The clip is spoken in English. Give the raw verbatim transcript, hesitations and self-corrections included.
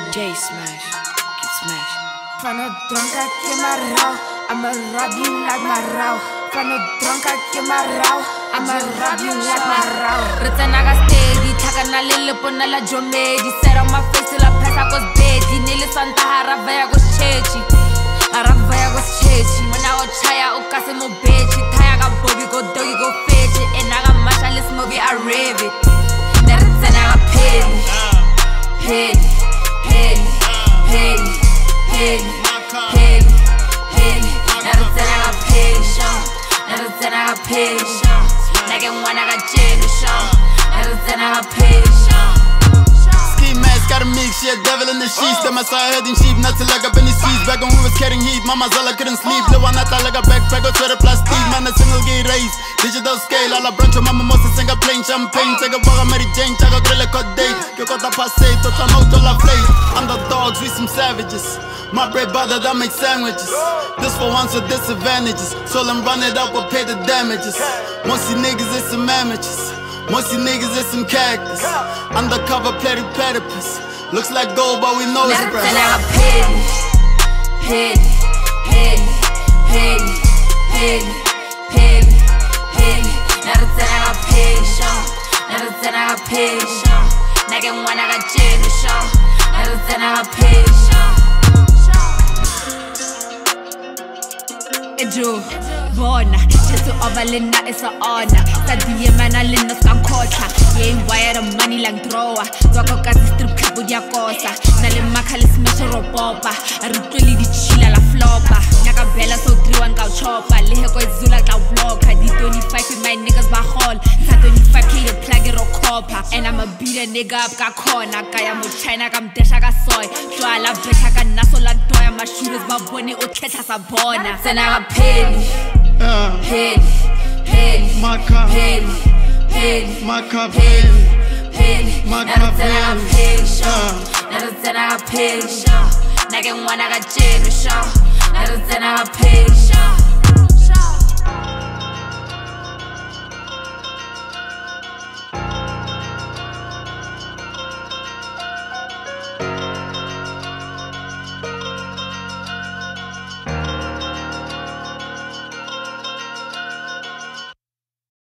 J smash, keep smashing. Fano drunk, I keep my row. I'ma rob you like my row. Fano drunk, I keep my row. I'ma rob you like my row. Ritanaga steady, takana lilipo na la jomedi. Set on my face till I pass out goes bedi. Nili santa haravaya goes chechi. Haravaya goes chechi. When I was chaya, ukase mo bechi. Tayaga bobi go doggy go fetch it. And I got masha, this movie I rev it. Ritanaga petty, petty, petty, petty, petty, petty, petty. Ritanaga petty, show. Ritanaga petty, show. Nigga one, I got Jenny, show. Ritanaga petty, show. Ski mask, got a mix, yeah, devil in the sheets. Then my side heading sheep, not to leg up in the streets. Back when we was carrying heat, mama Zala couldn't sleep. The one I thought like a backpack, go to the plastic. Man, a single gate race, digital scale. All a branch of mama must sing a plain champagne. Take a walk, Mary Jane, check a grill, a cut date. You got a passe, to turn out to la place. Underdogs, we some savages. My bread butter that make sandwiches. This for ones with disadvantages. So them run it up, we'll pay the damages. Most you niggas is some amateurs. Most you niggas is some cactus. Undercover petty platypus. Looks like gold, but we know it's fresh. Ritanaga petty, petty, petty, petty, petty, petty, petty. Ritanaga petty, show. Ritanaga petty, show. Nigga one, I got Jenny, show. Ritanaga petty, show. Ejo, bona, Jesu overlina is a honor. Sadiye mana lina skankotla. Ye wire the money like thrower. Wako kasi strip club with ya cosa. Nale makali smash ropopa. Arutoli di chila la flopa. Nyaka bella so three one cow chopper. Lehe ko zula cow blocker. Di twenty-five with my niggas by hall. Sa twenty-five k plug it or copper. And I'ma beat a nigga up ka corner. Kaya mo China kam desha ka soy. Jwala betha ka naso la doya. My shooters ba boni o ketha sa bona. Senaga petty, petty, petty, petty, petty, petty, petty. Never said I got petty, show. Never said I got petty, show. Nigga one, I got Jenny, show. Never said I got petty, show.